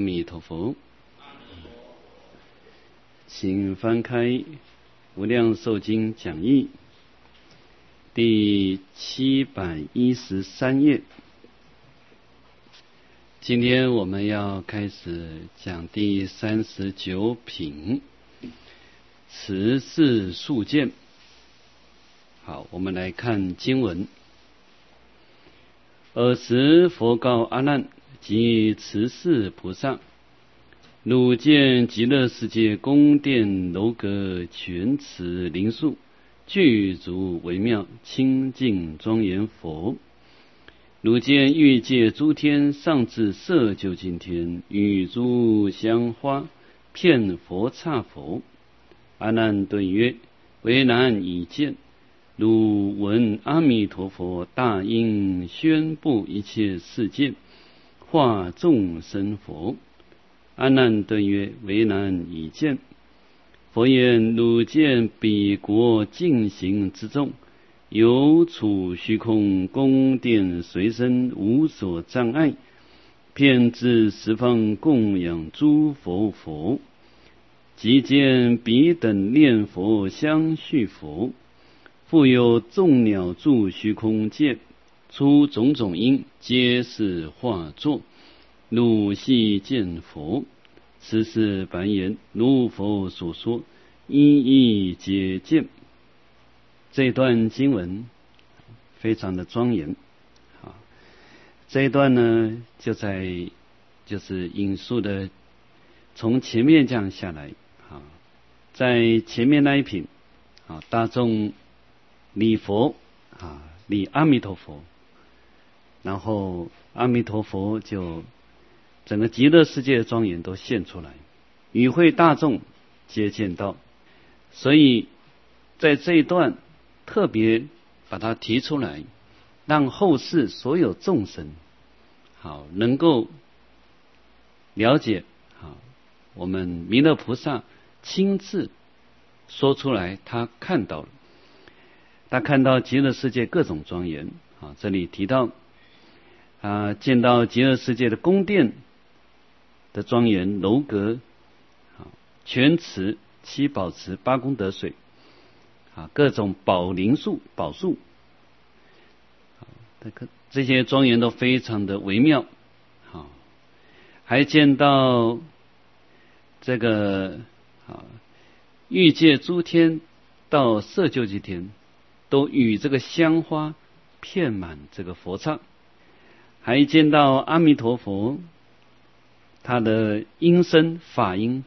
弥陀佛。请翻开《无量寿经讲义》第713页。今天我们要开始讲第39品持世数见。好，我们来看经文。尔时佛告阿难及持世菩萨：汝见极乐世界宫殿楼阁泉池灵树，具足微妙清净庄严佛。汝见欲界诸天上至色究竟天，与诸香花遍佛刹佛。阿难顿曰：为难已见。汝闻阿弥陀佛大应宣布一切世界，化众生佛。阿难顿曰：为难已见。佛言：汝见彼国净行之众，有处虚空宫殿随身，无所障碍，遍至十方供养诸佛。即见彼等念佛相续佛，复有众鸟住虚空界，出种种因，皆是化作。汝悉见佛。此是白言：如佛所说，一一皆见。这段经文非常的庄严。这一段呢，就是引述的，从前面这样下来。在前面那一品，大众礼佛，礼阿弥陀佛，然后阿弥陀佛就整个极乐世界的庄严都现出来，与会大众皆见到。所以在这一段特别把它提出来，让后世所有众生能够了解我们弥勒菩萨亲自说出来，他看到了，他看到极乐世界各种庄严。这里提到见到极乐世界的宫殿的庄严，楼阁、泉池、七宝池、八功德水，各种宝灵树、宝树，这些庄严都非常的微妙。还见到这个欲界诸天到色究竟天，都与这个香花遍满这个佛刹。还见到阿弥陀佛他的音声法音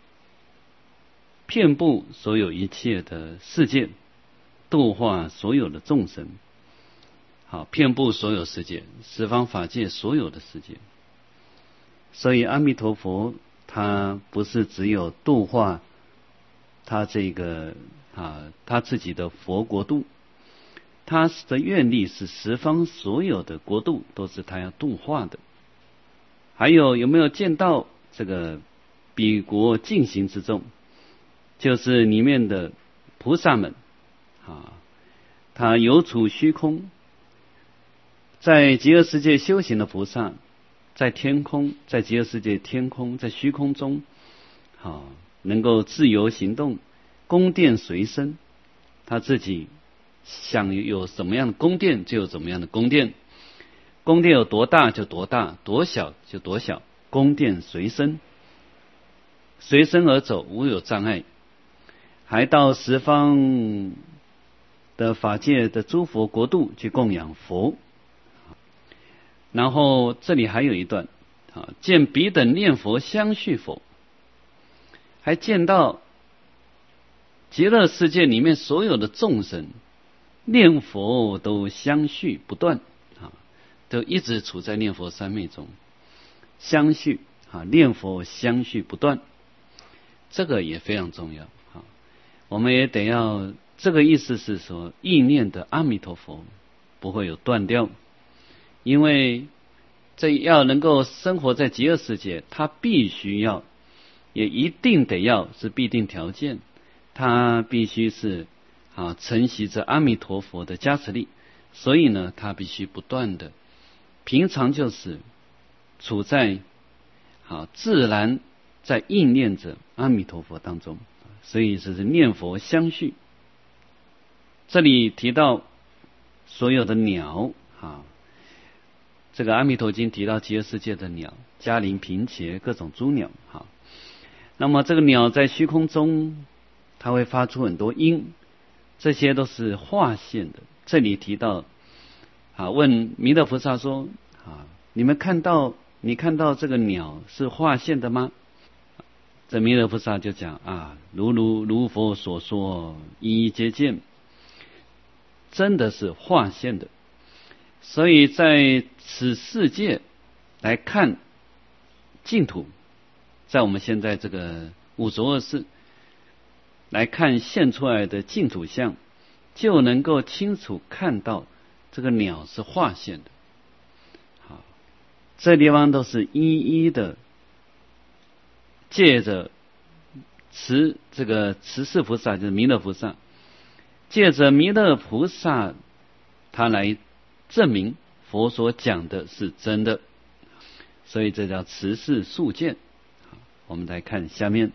遍布所有一切的世界，度化所有的众生，遍布所有世界，十方法界所有的世界。所以阿弥陀佛他不是只有度化他这个他自己的佛国度，他的愿力是十方所有的国度都是他要度化的。还有没有见到这个彼国净行之众，就是里面的菩萨们他有处虚空，在极乐世界修行的菩萨，在天空，在极乐世界天空，在虚空中能够自由行动，宫殿随身，他自己想有什么样的宫殿就有怎么样的宫殿，宫殿有多大就多大，多小就多小，宫殿随身，随身而走，无有障碍。还到十方的法界的诸佛国度去供养佛。然后这里还有一段见彼等念佛相续佛，还见到极乐世界里面所有的众生念佛都相续不断，都一直处在念佛三昧中，相续念佛相续不断，这个也非常重要。我们也得要，这个意思是说意念的阿弥陀佛不会有断掉，因为这要能够生活在极乐世界，他必须要，也一定得要是必定条件，他必须是承袭着阿弥陀佛的加持力，所以呢他必须不断的，平常就是处在好，自然在应念着阿弥陀佛当中，所以这是念佛相续。这里提到所有的鸟这个阿弥陀经提到极乐世界的鸟，嘉陵、平伽各种诸鸟那么这个鸟在虚空中，它会发出很多音，这些都是化现的。这里提到问弥勒菩萨说你看到这个鸟是化现的吗？这弥勒菩萨就讲如佛所说，一一皆见，真的是化现的。所以在此世界来看净土，在我们现在这个五浊恶世来看现出来的净土相，就能够清楚看到这个鸟是化现的。好，这地方都是一一的借着慈氏菩萨，就是弥勒菩萨，借着弥勒菩萨他来证明佛所讲的是真的，所以这叫慈氏速见。我们来看下面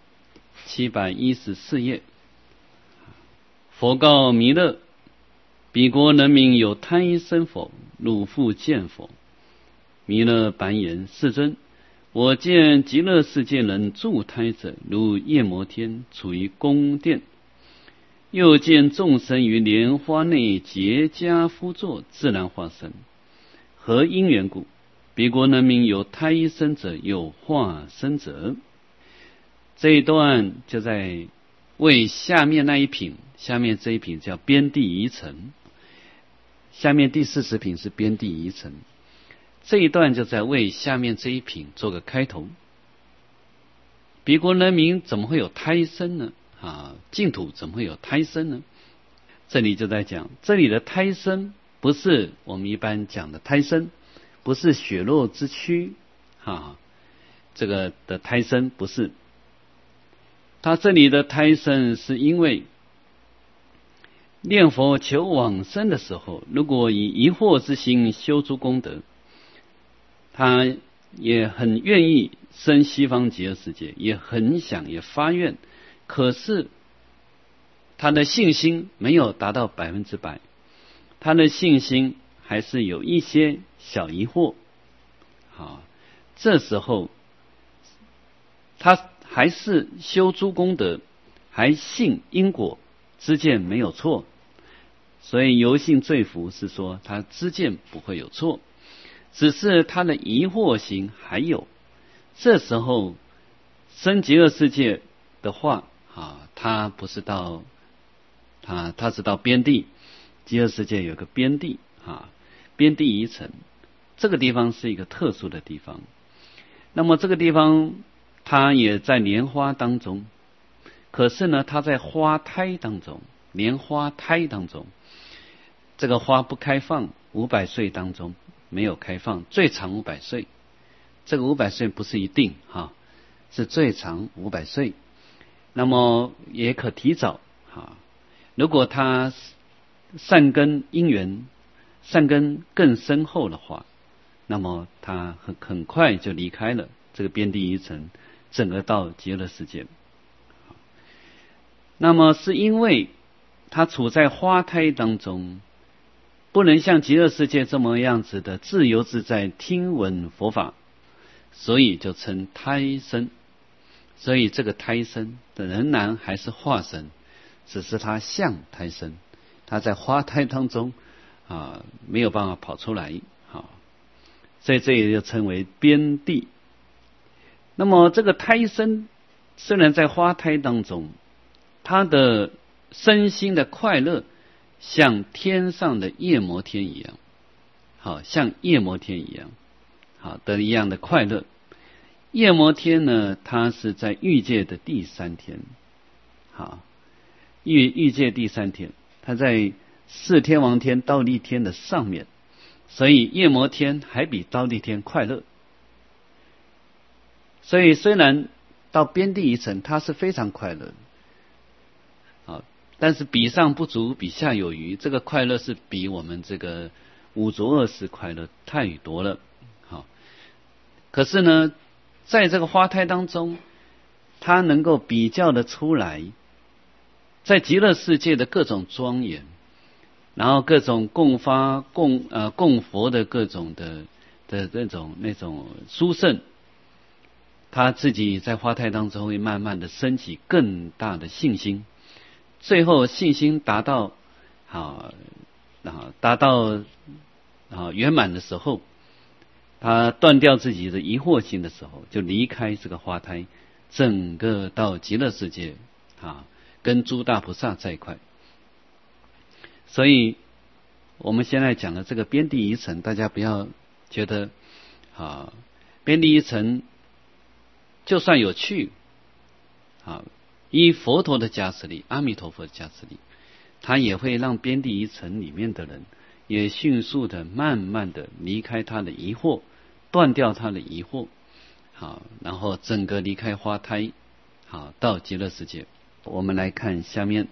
714页，佛告弥勒：彼国人民有贪生否？汝复见否？弥勒白言：世尊，我见极乐世界人助胎者，如夜摩天处于宫殿，又见众生于莲花内结跏趺坐，自然化身。何因缘故？彼国人民有胎生者，有化身者。这一段就在为下面那一品，下面这一品叫边地遗尘，下面第40品是边地遗尘。这一段就在为下面这一品做个开头。彼国人民怎么会有胎生呢？净土怎么会有胎生呢？这里就在讲，这里的胎生不是我们一般讲的胎生，不是血肉之躯这个的胎生，不是。他这里的胎生是因为念佛求往生的时候，如果以疑惑之心修诸功德，他也很愿意生西方极乐世界，也很想也发愿，可是他的信心没有达到100%，他的信心还是有一些小疑惑。这时候他还是修诸功德，还信因果知见没有错，所以由信罪福是说他知见不会有错，只是他的疑惑心还有。这时候生极乐世界的话他不是到他是到边地，极乐世界有个边地边地遗尘，这个地方是一个特殊的地方。那么这个地方他也在莲花当中，可是呢他在花胎当中，莲花胎当中，这个花不开放，500岁当中没有开放，最长500岁。这个500岁不是一定是最长500岁。那么也可提早如果他善根因缘，善根更深厚的话，那么他很快就离开了这个边地遗尘，整个到极乐世界。那么是因为他处在花胎当中，不能像极乐世界这么样子的自由自在听闻佛法，所以就称胎生。所以这个胎生的仍然还是化身，只是他像胎生，他在花胎当中没有办法跑出来所以这也就称为边地。那么这个胎生虽然在花胎当中，他的身心的快乐像天上的夜摩天一样，像夜摩天一样的一样的快乐。夜摩天呢，它是在欲界的第3天欲界第3天，它在4天王天忉利天的上面，所以夜摩天还比忉利天快乐。所以虽然到边地遗尘它是非常快乐但是比上不足，比下有余，这个快乐是比我们这个五浊恶世快乐太多了可是呢在这个花胎当中，他能够比较的出来，在极乐世界的各种庄严，然后各种供佛的各种的那种殊胜，他自己在花胎当中会慢慢的升起更大的信心，最后信心达到圆满的时候，他断掉自己的疑惑心的时候，就离开这个花胎，整个到极乐世界跟诸大菩萨在一块。所以我们现在讲的这个边地一层，大家不要觉得边地一层就算有趣依佛陀的加持力，阿弥陀佛的加持力，他也会让边地一层里面的人也迅速的慢慢的离开他的疑惑，断掉他的疑惑，然后整个离开花胎，到极乐世界。我们来看下面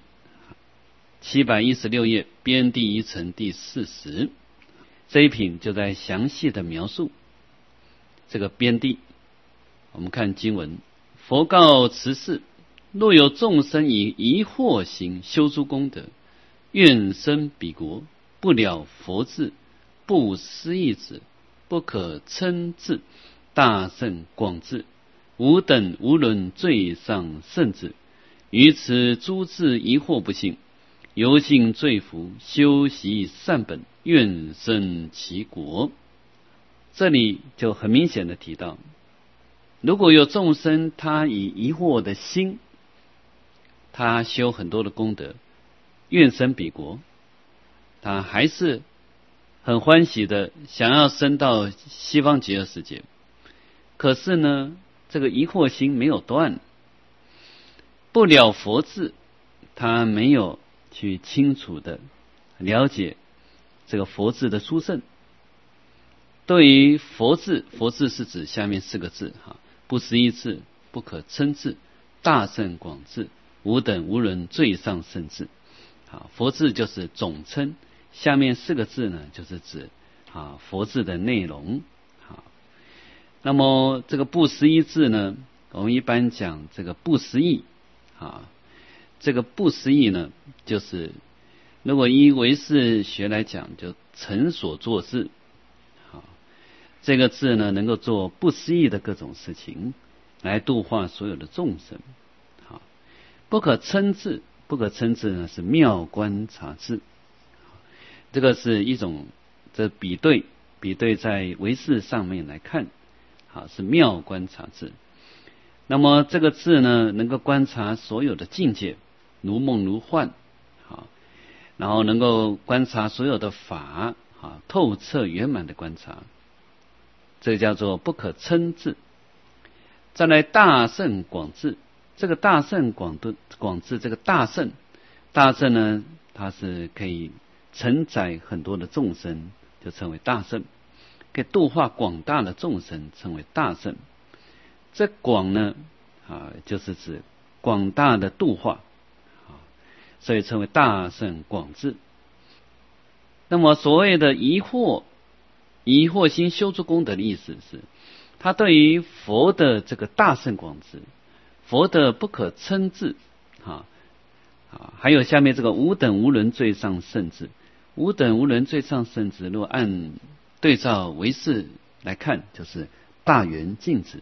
716页边地一层第40，这一品就在详细的描述这个边地。我们看经文：佛告慈氏，若有众生以疑惑行修诸功德，愿生彼国，不了佛智，不思议智，不可称智，大圣广智，无等无伦最上圣智，于此诸智疑惑不信，由信罪福，修习善本，愿生其国。这里就很明显的提到，如果有众生他以疑惑的心，他修很多的功德，愿生彼国，他还是很欢喜的想要升到西方极乐世界，可是呢，这个疑惑心没有断，不了佛智，他没有去清楚的了解这个佛智的殊胜。对于佛智，佛智是指下面4个字不思议智，不可称智，大圣广智，无等无伦最上圣智。佛智就是总称，下面4个字呢，就是指佛智的内容。那么这个不思议智呢，我们一般讲这个不思议这个不思议呢，就是如果依唯识学来讲，就成所作智。这个智呢，能够做不思议的各种事情，来度化所有的众生。不可称智，不可称智呢是妙观察智。这个是一种比对在唯识上面来看，是妙观察智。那么这个智呢，能够观察所有的境界，如梦如幻，然后能够观察所有的法，透彻圆满的观察，这个叫做不可称智。再来大圣广智，这个大圣广智，这个大圣呢，它是可以承载很多的众生，就称为大圣，可以度化广大的众生，称为大圣。这广呢就是指广大的度化，所以称为大圣广智。那么所谓的疑惑心修诸功德的意思是，他对于佛的这个大圣广智，佛的不可称智还有下面这个无等无伦最上圣智。无等无伦最上圣智，如果按对照唯识来看，就是大圆净智。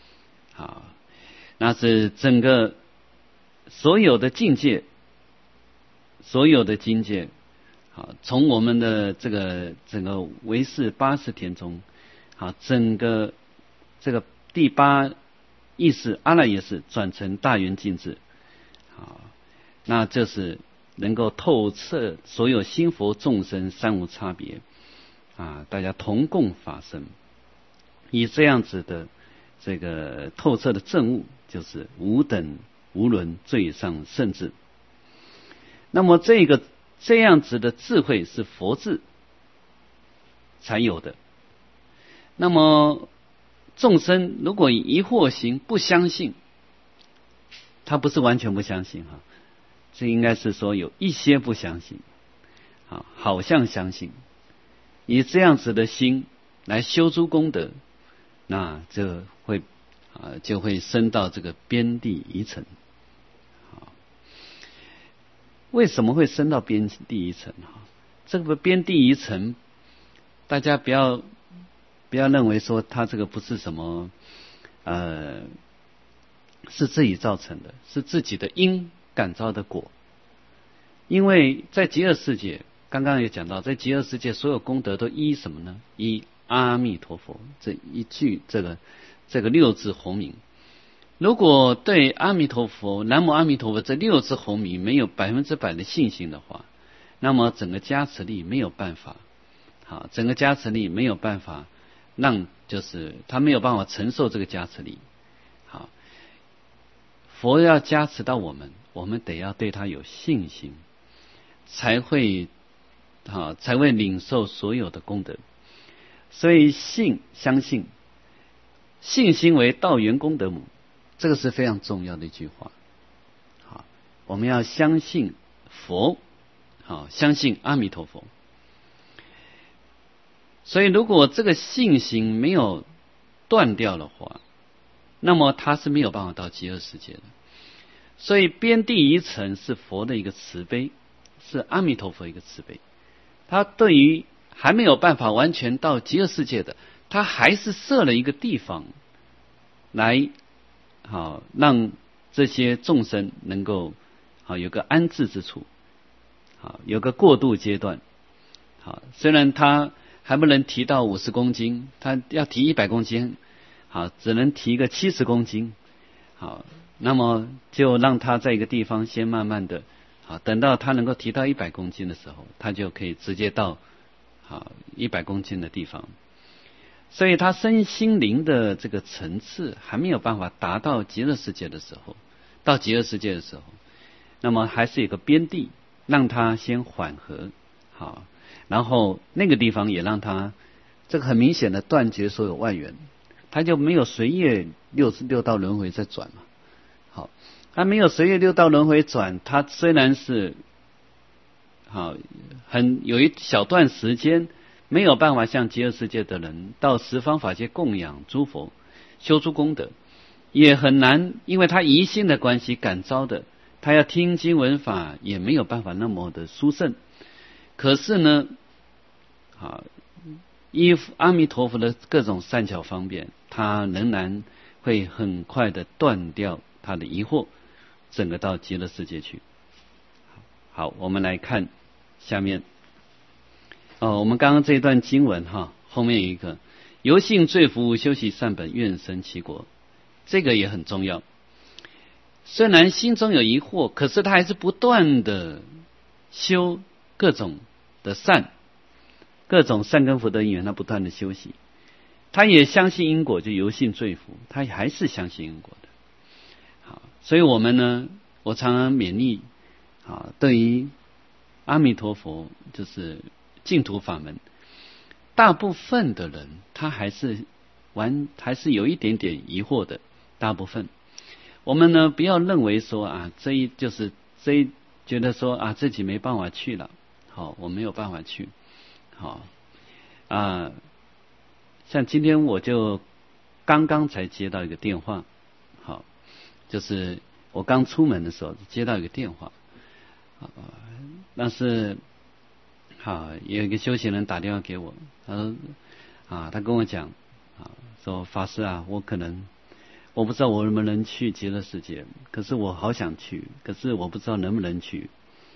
那是整个所有的境界，从我们的这个整个唯识80田中，整个这个第8意识阿赖耶识转成大圆净智，那这是能够透彻所有心佛众生三无差别大家同共法身，以这样子的这个透彻的证悟，就是无等无伦最上圣智。那么这样子的智慧是佛智才有的。那么众生如果以疑惑行不相信，他不是完全不相信这应该是说有一些不相信，好像相信，以这样子的心来修诸功德，那这会就会升到这个边地一层。为什么会升到边地一层？这个边地一层，大家不要认为说它这个不是什么是自己造成的，是自己的因感召的果。因为在极乐世界，刚刚也讲到，在极乐世界所有功德都依什么呢？依阿弥陀佛这一句这个六字洪名。如果对阿弥陀佛、南无阿弥陀佛这六字洪名没有100%的信心的话，那么整个加持力没有办法，整个加持力没有办法就是他没有办法承受这个加持力。佛要加持到我们得要对他有信心，才会领受所有的功德。所以相信，信心为道源功德母，这个是非常重要的一句话。我们要相信佛，相信阿弥陀佛。所以如果这个信心没有断掉的话，那么他是没有办法到极乐世界的。所以边地一层是佛的一个慈悲，是阿弥陀佛一个慈悲。他对于还没有办法完全到极乐世界的，他还是设了一个地方来让这些众生能够有个安置之处，有个过渡阶段。虽然他还不能提到50公斤，他要提100公斤，只能提个70公斤。那么就让他在一个地方先慢慢的，等到他能够提到100公斤的时候，他就可以直接到100公斤的地方。所以他身心灵的这个层次还没有办法达到极乐世界的时候，那么还是有个边地让他先缓和，然后那个地方也让他这个很明显的断绝所有外缘，他就没有随业六道轮回在转嘛。他没有随业六道轮回转，他虽然是有一小段时间没有办法像极乐世界的人到十方法界供养诸佛修诸功德，也很难，因为他疑心的关系感召的，他要听经闻法也没有办法那么的殊胜。可是呢依阿弥陀佛的各种善巧方便，他仍然会很快的断掉他的疑惑，整个到极乐世界去。好，我们来看下面。我们刚刚这一段经文后面有一个由信罪福修习善本愿生其国，这个也很重要。虽然心中有疑惑，可是他还是不断的修各种的善，各种善根福德因缘，他不断的修习。他也相信因果，就由信罪福，他还是相信因果的。所以我们呢，我常常勉励对于阿弥陀佛就是净土法门，大部分的人他还是有一点点疑惑的。大部分我们呢不要认为说觉得说自己没办法去了，我没有办法去，像今天我就刚刚才接到一个电话，就是我刚出门的时候接到一个电话，但是有一个修行人打电话给我，他说他跟我讲说法师我不知道我能不能去极乐世界，可是我好想去，可是我不知道能不能去。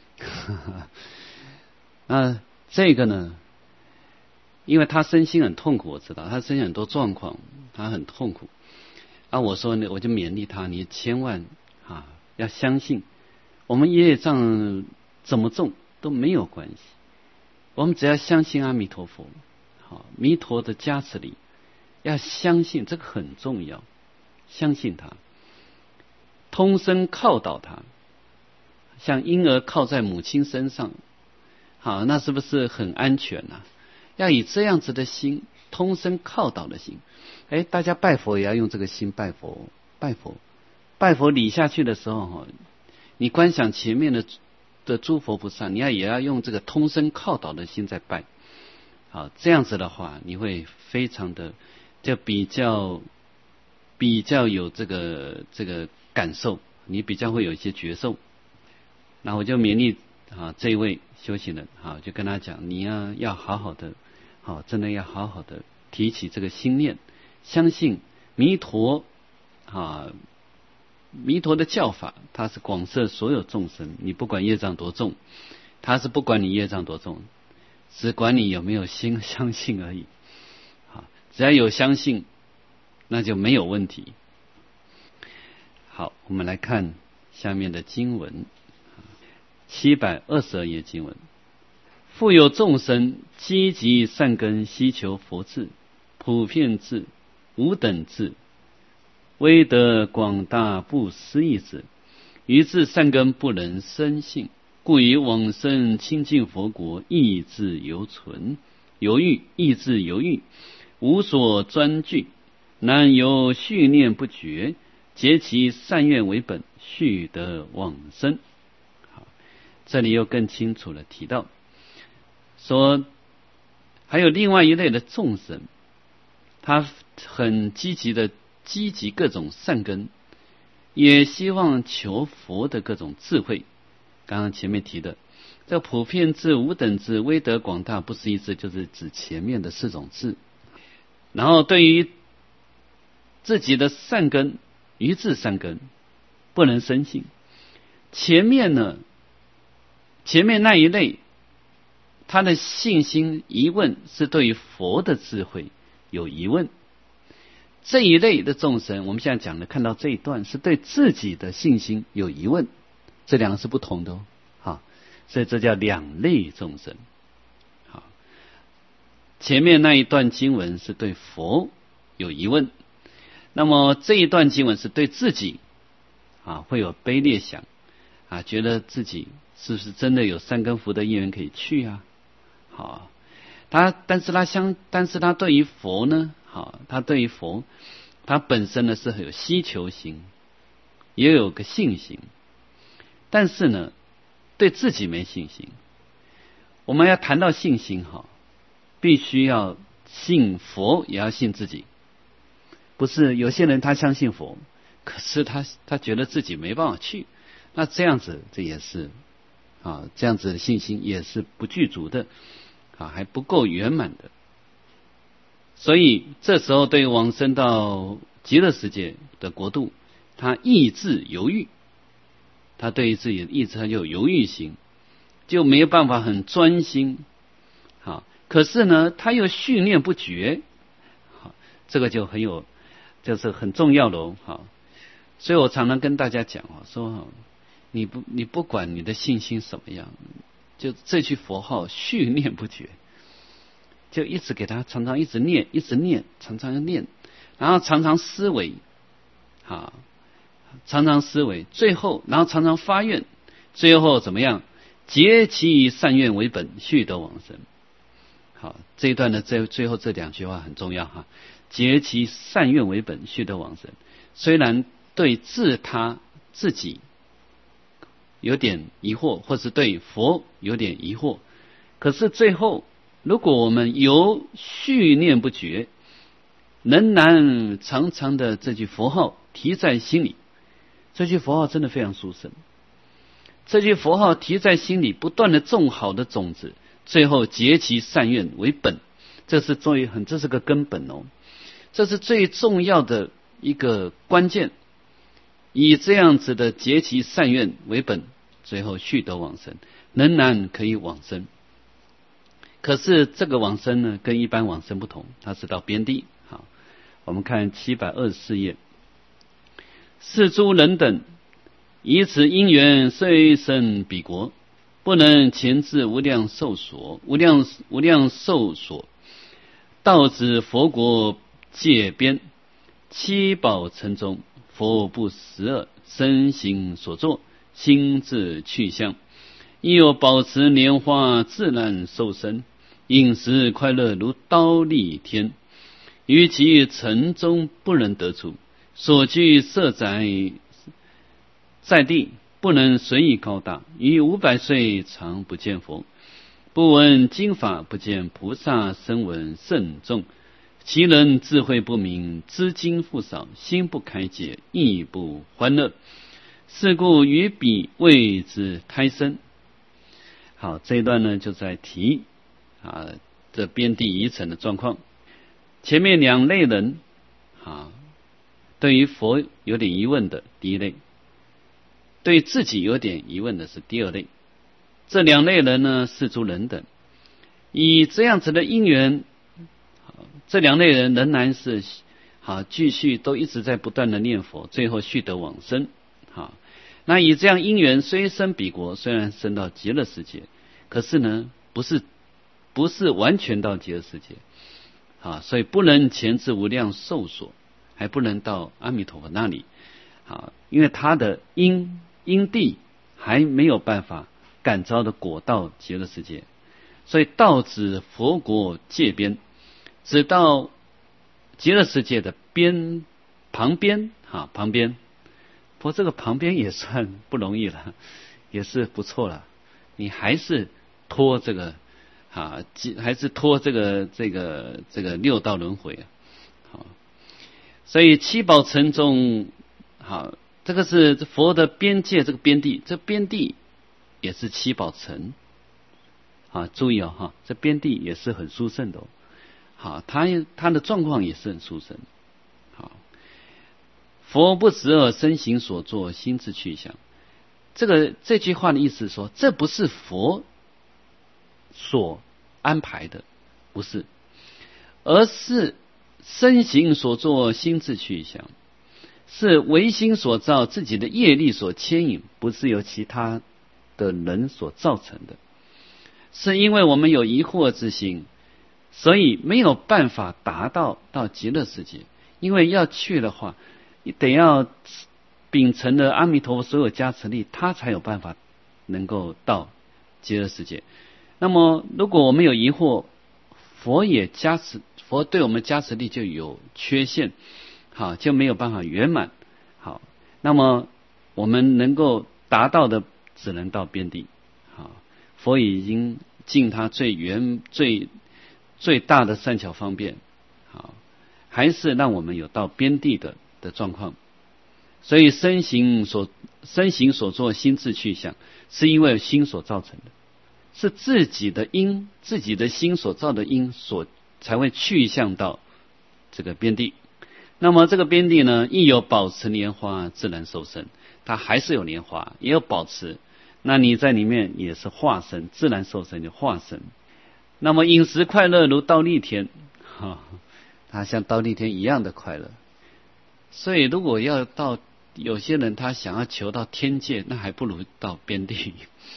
那这个呢，因为他身心很痛苦，我知道他身心很多状况，他很痛苦。我说呢，我就勉励他，你千万要相信，我们业障怎么重都没有关系，我们只要相信阿弥陀佛，弥陀的加持力，要相信，这个很重要，相信他，通身靠倒他，像婴儿靠在母亲身上，那是不是很安全啊？要以这样子的心，通身靠倒的心。大家拜佛也要用这个心拜佛，拜佛礼下去的时候，你观想前面的诸佛菩萨，你也要用这个通身靠倒的心在拜。这样子的话，你会非常的就比较比较有这个感受，你比较会有一些觉受。那我就勉励这一位修行人就跟他讲，你要好好的真的要好好的提起这个心念，相信弥陀弥陀的教法，它是广摄所有众生，你不管业障多重，它是不管你业障多重，只管你有没有心相信而已。只要有相信，那就没有问题。好，我们来看下面的经文，722页经文：复有众生积极善根，希求佛智、普遍智、无等智，威德广大不思议智，于至善根不能生信，故于往生清净佛国意志犹存，意志犹豫，无所专据，难由续念不绝，结其善愿为本，续得往生。好，这里又更清楚了提到说，还有另外一类的众生，他很积极各种善根，也希望求佛的各种智慧。刚刚前面提的这普遍智、无等智、威德广大不思议智，就是指前面的4种智。然后对于自己的善根、于至善根不能生信，前面那一类他的信心疑问是对于佛的智慧有疑问，这一类的众生，我们现在讲的看到这一段是对自己的信心有疑问，这两个是不同的所以这叫两类众生。好，前面那一段经文是对佛有疑问，那么这一段经文是对自己会有卑劣想觉得自己是不是真的有善根福德因缘可以去好，但是他对于佛呢他对于佛他本身呢是很有希求心，也有个信心，但是呢对自己没信心。我们要谈到信心必须要信佛，也要信自己。不是有些人他相信佛，可是他觉得自己没办法去，那这样子这也是这样子的信心也是不具足的还不够圆满的。所以这时候对于往生到极乐世界的国度，他意志犹豫，他对于自己的意志他就有犹豫心，就没有办法很专心可是呢他又续念不绝这个就就是很重要的所以我常常跟大家讲说你不管你的信心什么样，就这句佛号续念不绝，就一直给他常常一直念，常常念，然后常常思维最后然后常常发愿，最后怎么样？结其善愿为本，续得往生。好，这一段的最后这2句话很重要结其善愿为本，续得往生。虽然对自己有点疑惑，或是对佛有点疑惑，可是最后如果我们由续念不绝，仍然常常的这句佛号提在心里，这句佛号真的非常殊胜。这句佛号提在心里，不断的种好的种子，最后结其善愿为本，这是个根本这是最重要的一个关键。以这样子的结其善愿为本，最后续得往生，仍然可以往生。可是这个往生呢，跟一般往生不同，它是到边地。好，我们看724页，是诸人等以此因缘虽生彼国，不能前至无量寿所，到此佛国界边，七宝城中，佛不12身行所作，心智去向，亦有保持莲花自然受身，饮食快乐如刀立天，于其城中不能得出，所居舍宅在地，不能随意高大，于500岁常不见佛，不闻经法，不见菩萨声闻甚众， 其人智慧不明，资金富少，心不开解，亦不欢乐。是故于彼谓之胎生。好，这一段呢就在提这边地疑尘的状况。前面两类人对于佛有点疑问的第一类，对自己有点疑问的是第二类。这两类人呢，是诸人等，以这样子的因缘，这两类人仍然是继续都一直在不断的念佛，最后续得往生。那以这样因缘，虽生彼国，虽然生到极乐世界，可是呢，不是完全到极乐世界所以不能前至无量寿所，还不能到阿弥陀佛那里因为他的因地还没有办法感召的果到极乐世界，所以道指佛国界边，直到极乐世界的旁边。不过这个旁边也算不容易了，也是不错了。你还是拖这个还是拖这个六道轮回所以七宝城中这个是佛的边界，这个边地，这边地也是七宝城注意这边地也是很殊胜的他的状况也是很殊胜。佛不执恶身形所作，心自去想。这句话的意思是说，这不是佛所安排的，不是，而是身形所作，心自去想，是唯心所造，自己的业力所牵引，不是由其他的人所造成的。是因为我们有疑惑之心，所以没有办法达到极乐世界。因为要去的话，得要秉承了阿弥陀佛所有加持力，他才有办法能够到极乐世界。那么如果我们有疑惑，佛对我们加持力就有缺陷，就没有办法圆满。那么我们能够达到的只能到边地。佛已经尽他最大的善巧方便，还是让我们有到边地的状况。所以身形所作，心自去想，是因为心所造成的，是自己的因，自己的心所造的因才会去向到这个边地。那么这个边地呢，亦有保持莲花，自然受生，它还是有莲花，也有保持，那你在里面也是化身，自然受生就化身。那么饮食快乐如忉利天，它像忉利天一样的快乐。所以如果要到有些人他想要求到天界，那还不如到边地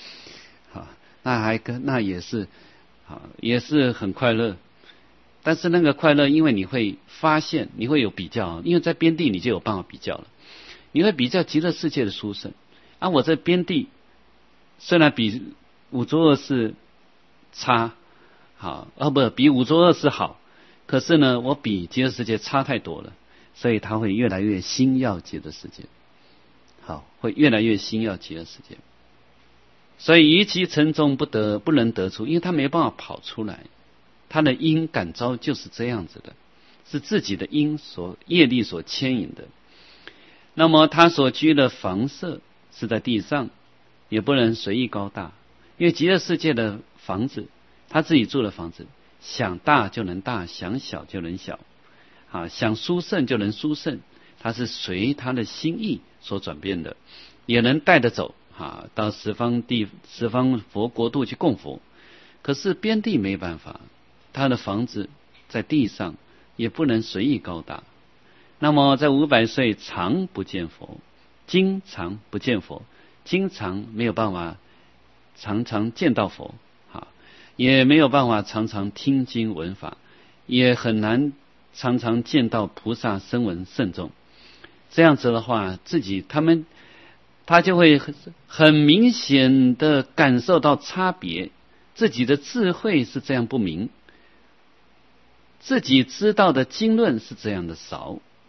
那也是很快乐。但是那个快乐，因为你会发现，你会有比较，因为在边地你就有办法比较了，你会比较极乐世界的殊胜我在边地虽然比五浊恶世差比五浊恶世好，可是呢我比极乐世界差太多了，所以他会越来越心要极乐世界，会越来越心要极乐世界。所以于其城中不能得出，因为他没办法跑出来，他的因感召就是这样子的，是自己的因业力所牵引的。那么他所居的房舍是在地上，也不能随意高大，因为极乐世界的房子，他自己住的房子，想大就能大，想小就能小想殊胜就能殊胜，它是随他的心意所转变的，也能带得走到十方佛国度去供佛。可是边地没办法，他的房子在地上，也不能随意高大。那么在500岁常不见佛，经常不见佛，经常没有办法常常见到佛也没有办法常常听经闻法，也很难常常见到菩萨声闻圣众。这样子的话，他就会很明显的感受到差别，自己的智慧是这样不明，自己知道的经论是这样的少